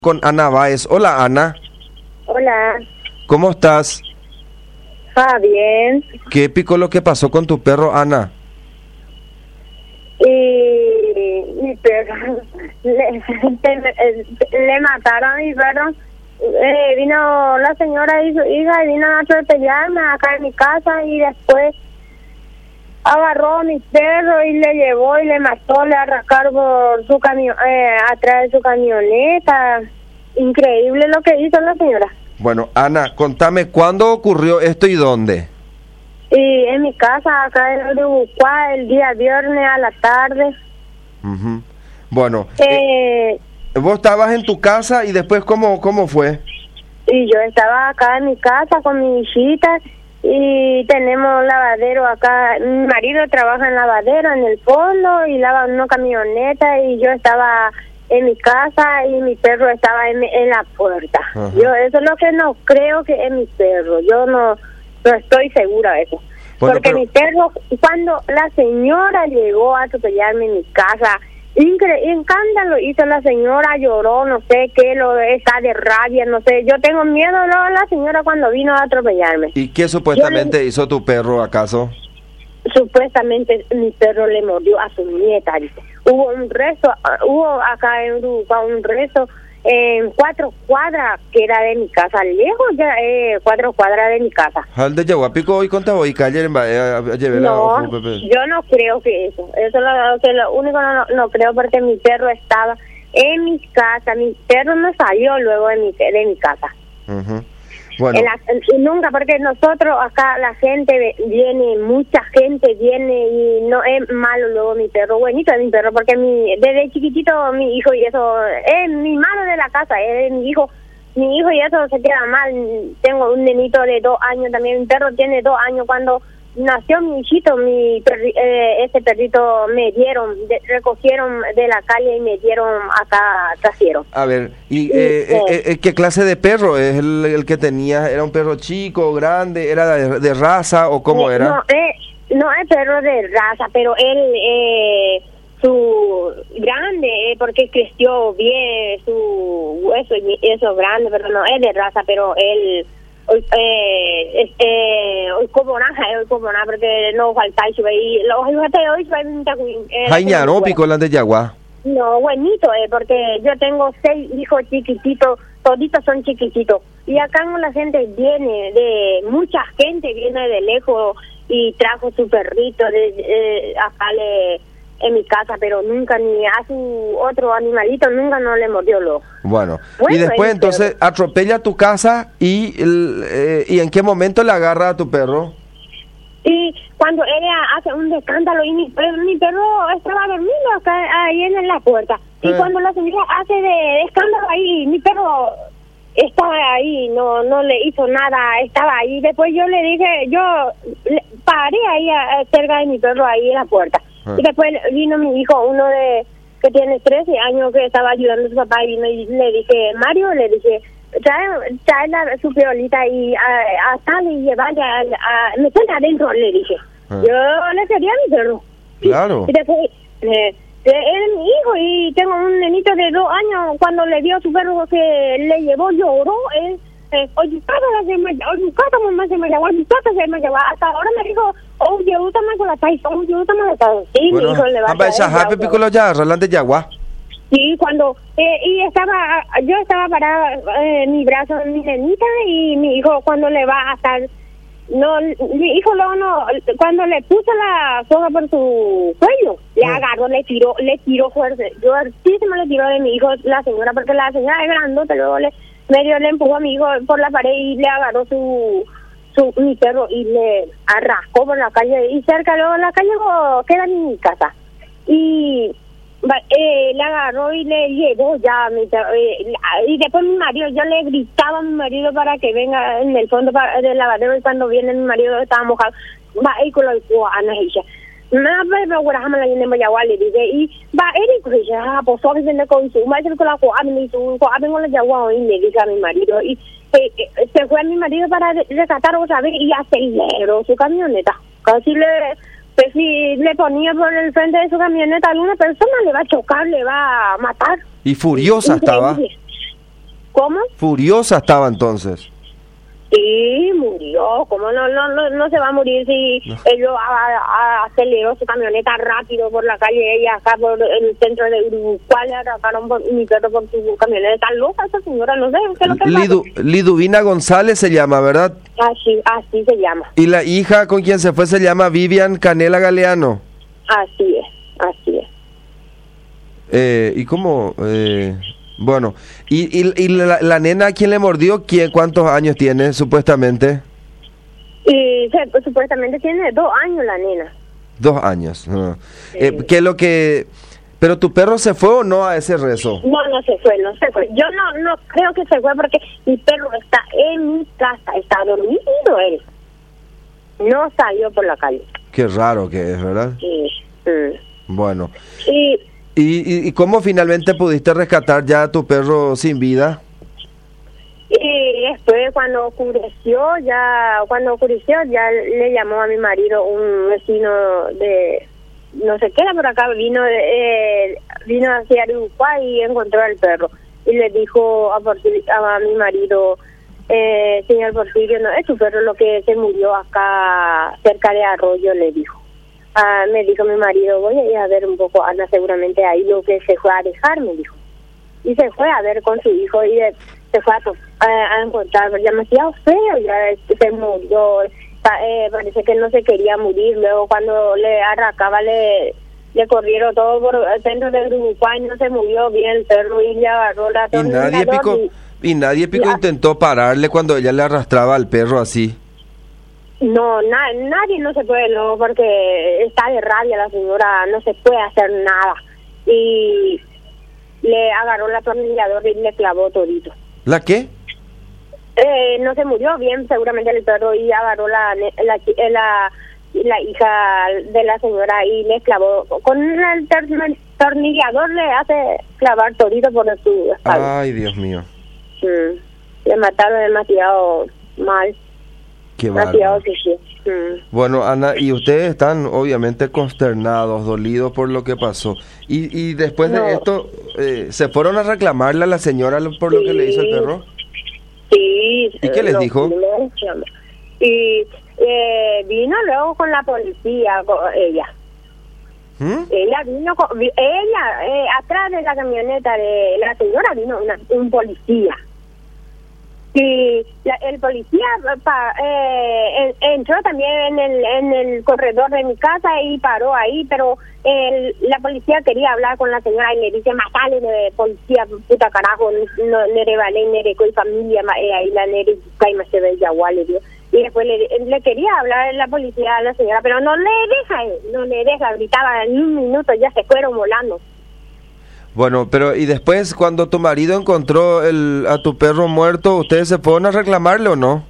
Con Ana Báez. Hola, Ana. Hola, ¿Cómo estás? bien. ¿Qué picó lo que pasó con tu perro, Ana? Y mi perro, le mataron a mi perro. Vino la señora y su hija y vino a atropellarme acá en mi casa y después agarró a mi perro y le llevó y le mató, le arrancaron por su camión, atrás de su camioneta. Increíble lo que hizo la señora. Bueno, Ana, contame, ¿cuándo ocurrió esto y dónde? Y en mi casa, acá en Uruguay, el día viernes a la tarde. Ujú. Bueno, vos estabas en tu casa y después, ¿cómo fue? Y yo estaba acá en mi casa con mi hijita y tenemos lavadero acá. Mi marido trabaja en lavadero en el fondo y lava una camioneta y yo estaba en mi casa y mi perro estaba en la puerta. Ajá. Yo eso es lo que no creo que es mi perro. Yo no estoy segura de eso. Bueno, Porque pero- mi perro, cuando la señora llegó a atropellarme en mi casa, escándalo hizo la señora, lloró, no sé qué, está de rabia, no sé. Yo tengo miedo de la señora cuando vino a atropellarme. ¿Y qué supuestamente hizo tu perro, acaso? Supuestamente mi perro le mordió a su nieta, dice. Hubo acá en Uruguay un rezo en 4 cuadras que era de mi casa, lejos ya, 4 cuadras de mi casa. ¿Al de Yaguapico hoy contaba y calle No, yo no creo que eso es lo único no creo porque mi perro estaba en mi casa, mi perro no salió luego de mi casa. Bueno, Nunca, porque nosotros acá la gente viene, mucha gente viene y no es malo luego mi perro, buenito es mi perro, porque desde chiquitito mi hijo y eso, es mi mano de la casa, es mi hijo y eso se queda mal. Tengo un nenito de 2 años también, mi perro tiene 2 años. Cuando nació mi hijito, ese perrito me dieron, recogieron de la calle y me dieron acá trasero. a ver, ¿y qué clase de perro es el que tenía? ¿Era un perro chico, grande, era de raza o cómo era? No es perro de raza, pero él su grande, porque creció bien su hueso y eso grande, pero no es de raza, pero él hoy como nada, porque no falta eso y los hijos de hoy Jañaro, Picolán de Yagua. no, buenito, porque yo tengo 6 hijos chiquititos, toditos son chiquititos. Y acá la gente mucha gente viene de lejos y trajo su perrito acá en mi casa, pero nunca ni a su otro animalito, nunca no le mordió el ojo. Bueno, y Bueno, después entonces atropella tu casa y ¿en qué momento le agarra a tu perro? Y cuando ella hace un escándalo y mi perro estaba dormido acá ahí en la puerta. Y cuando la señora hace de escándalo ahí, mi perro estaba ahí, no le hizo nada, estaba ahí. Después yo le dije, paré ahí cerca de mi perro ahí en la puerta. Y después vino mi hijo, uno que tiene 13 años, que estaba ayudando a su papá, y vino y le dije, Mario, le dije, trae su piolita y sale y llevarla meterla adentro, le dije. Yo le quería a mi perro. Claro. Y después, él es mi hijo y tengo un nenito de 2 años, cuando le dio a su perro que le llevó, lloró, oye, mamá se me llevó, hasta ahora me dijo, oye, útame con la taisa, sí, Bueno, mi hijo le va amba esa happy Piccolo ya, Roland de Yagua. Sí, cuando yo estaba parada en mi brazo de mi nenita y mi hijo cuando le va a estar, mi hijo luego cuando le puso la soga por su cuello, le agarró, le tiró fuerte, fuertísimo le tiró de mi hijo la señora, porque la señora es grandota, luego medio le empujó a mi hijo por la pared y le agarró mi perro y le arrastró por la calle, y cerca luego la calle queda en mi casa, y le agarró y le llevó ya y después mi marido, yo le gritaba a mi marido para que venga en el fondo del lavadero, y cuando viene mi marido estaba mojado, va y con los Ana ella pero la yendo Mayagua le dije, y va él ya pues a veces le consumo hacer con la y su con la Yagua, y le dije a mi marido, y se fue a mi marido para rescatar otra vez y aceleró su camioneta, casi si le ponía por el frente de su camioneta a alguna persona, le va a chocar, le va a matar. Y furiosa Increíble. estaba. ¿Cómo? Furiosa estaba entonces. Sí, murió. ¿Cómo no se va a morir si ellos aceleró su camioneta rápido por la calle, ella acá por el centro de Uruguay, le atracaron mi perro por su camioneta? Está loca esa señora, no sé qué es lo que Liduvina González se llama, ¿verdad? Así se llama. Y la hija con quien se fue se llama Vivian Canela Galeano. Así es. ¿Y cómo? Bueno, ¿y la nena a quién le mordió? ¿Cuántos años tiene, supuestamente? Y supuestamente tiene 2 años la nena. 2 años. Sí. ¿Qué es lo que...? ¿Pero tu perro se fue o no a ese rezo? No se fue. Yo no creo que se fue porque mi perro está en mi casa, está dormido él. No salió por la calle. Qué raro que es, ¿verdad? Sí. Bueno. ¿Y cómo finalmente pudiste rescatar ya a tu perro sin vida? Y después cuando oscureció ya le llamó a mi marido un vecino de no sé qué era por acá, vino hacia Uruguay y encontró al perro y le dijo a mi marido, señor Porfirio, no es tu perro lo que se murió acá cerca de Arroyo, le dijo. Me dijo mi marido, voy a ir a ver un poco, Ana, seguramente ahí lo que se fue a dejar, me dijo. Y se fue a ver con su hijo y se fue a encontrar, demasiado feo, ya se murió, parece que no se quería morir. Luego cuando le arrancaba le corrieron todo por el centro de Uruguay, no se murió bien el perro y le agarró la tornillador. Y nadie intentó pararle cuando ella le arrastraba al perro así. No, nadie no se puede, no, porque está de rabia la señora, no se puede hacer nada. Y le agarró la tornillador y le clavó todito. ¿La qué? No se murió bien, seguramente el perro, y agarró la hija de la señora y le clavó. Con el tornillador le hace clavar todito por su espalda. Ay, Dios mío. Le mataron demasiado mal. Qué bárbaro. Bueno, Ana, y ustedes están obviamente consternados, dolidos por lo que pasó. Y después de esto, ¿se fueron a reclamarle a la señora por lo que le hizo el perro? Sí. ¿Y qué les dijo? Y vino luego con la policía, ella. Ella vino atrás de la camioneta de la señora vino un policía. Y el policía entró también en el corredor de mi casa y paró ahí, pero la policía quería hablar con la señora y le dice, matale de policía, puta carajo, no nere vale, nere coi familia, ahí la nere caima se ve ya igual, le dio. Y después le quería hablar la policía a la señora, pero no le deja, gritaba en un minuto, ya se fueron volando. Bueno, pero y después cuando tu marido encontró a tu perro muerto, ¿ustedes se fueron a reclamarle o no?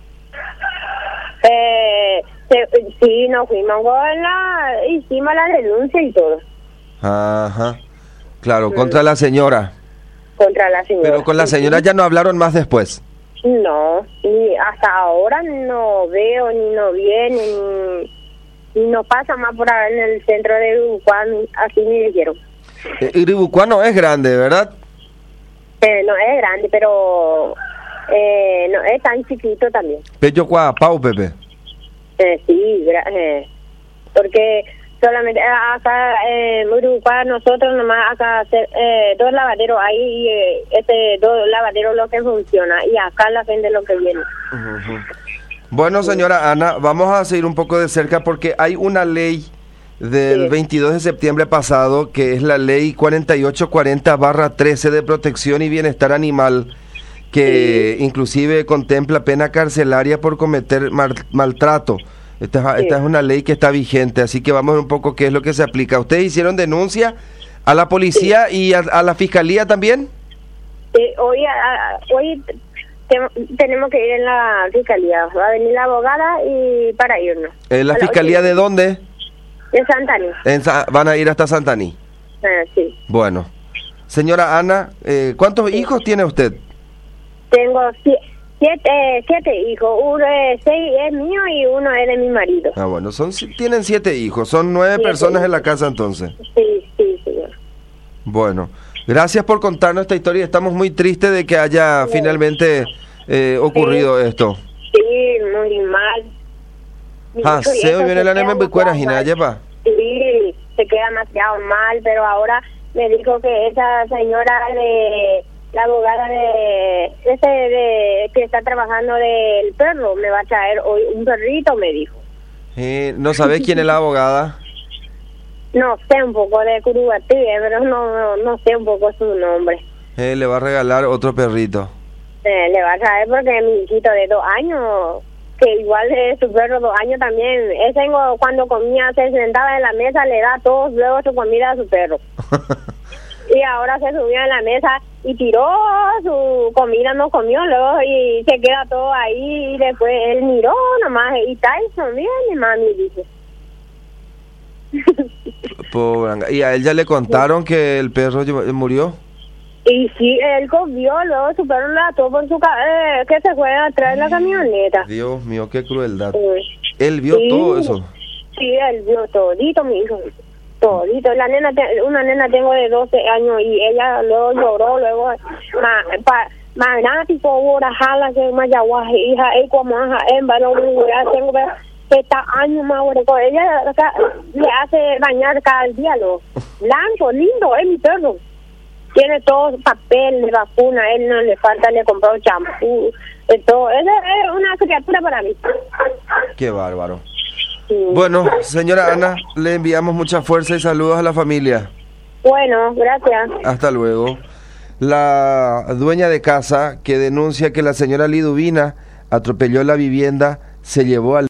Sí, nos fuimos hicimos la denuncia y todo. Ajá, claro, contra la señora. Contra la señora. Pero con la señora ya no hablaron más después. No, y hasta ahora no veo, ni no viene, ni no pasa más por ahí en el centro de Uruguay, así me dijeron. Iribucuá no es grande, ¿verdad? No es grande, pero no es tan chiquito también. Pecho Cuapau, Pepe. Sí, porque solamente acá en Uruguay nosotros nomás acá 2 lavaderos hay y 2 lavaderos lo que funciona y acá la gente lo que viene. Bueno, señora Ana, vamos a seguir un poco de cerca porque hay una ley del 22 de septiembre pasado, que es la ley 4840/13 de protección y bienestar animal, que inclusive contempla pena carcelaria por cometer maltrato. Esta es una ley que está vigente, así que vamos a ver un poco qué es lo que se aplica. ¿Ustedes hicieron denuncia a la policía y a la fiscalía también? Hoy tenemos que ir en la fiscalía, va a venir la abogada y para irnos. ¿La fiscalía de dónde? De Santaní. ¿Van a ir hasta Santaní? Sí. Bueno. Señora Ana, ¿cuántos hijos tiene usted? Tengo 7 hijos. Uno es 6 es mío y uno es de mi marido. Bueno, tienen 7 hijos. Son 9 personas en la casa entonces. Sí, señor. Bueno, Gracias por contarnos esta historia. Estamos muy tristes de que haya finalmente ocurrido esto. Sí, muy mal. Se viene la neme bucuera, Gina, lleva. Sí, se queda demasiado mal, pero ahora me dijo que esa señora de la abogada de que está trabajando del perro me va a traer hoy un perrito, me dijo. ¿No sabes quién es la abogada? No sé un poco de Curubatí, pero no sé un poco su nombre. Le va a regalar otro perrito. Le va a traer porque mi hijito de 2 años, que igual es su perro 2 años también, cuando comía se sentaba en la mesa, le da todo luego su comida a su perro. Y ahora se subió en la mesa y tiró su comida, no comió luego y se queda todo ahí y después él miró nomás y Tyson viene, mami, dice. Pobre. ¿Y a él ya le contaron que el perro murió? Y sí, él comió, luego su perro la ató por su que se fue atrás de la camioneta. Dios mío, qué crueldad. ¿Él vio todo eso? Sí, él vio todito, mi hijo. Todito. Una nena tengo de 12 años y ella luego lloró, luego más tipo ahora jala que más yaguaje, hija, como no tengo que está años más con ella le hace bañar cada día lo blanco, lindo, es mi perro. Tiene todo papel de vacuna, a él no le falta, le compró champú, todo. Esa es una criatura para mí. Qué bárbaro. Sí. Bueno, señora Ana, le enviamos mucha fuerza y saludos a la familia. Bueno, gracias. Hasta luego. La dueña de casa que denuncia que la señora Liduvina atropelló la vivienda, se llevó al